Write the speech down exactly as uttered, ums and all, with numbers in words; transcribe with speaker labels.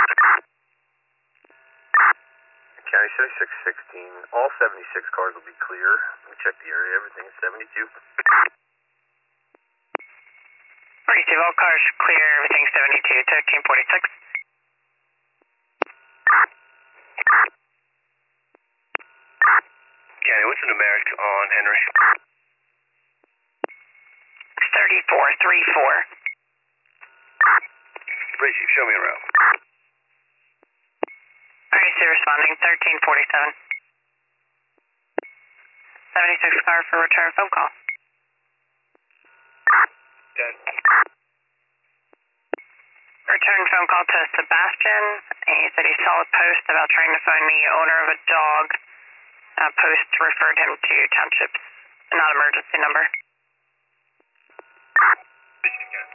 Speaker 1: County seventy-six sixteen, all seventy-six cars will be clear. Let me check the area, everything is seventy-two.
Speaker 2: Receive all cars clear, everything seventy-two, thirteen forty-six.
Speaker 1: County, what's the numeric on Henry?
Speaker 2: thirty-four thirty-four.
Speaker 1: Police chief, show me around.
Speaker 2: R A C responding, thirteen forty-seven. seventy-six car for return phone call.
Speaker 1: ten.
Speaker 2: Return phone call to Sebastian. He said he saw a post about trying to find the owner of a dog. Uh, post referred him to Township's not emergency number.
Speaker 1: Michigan.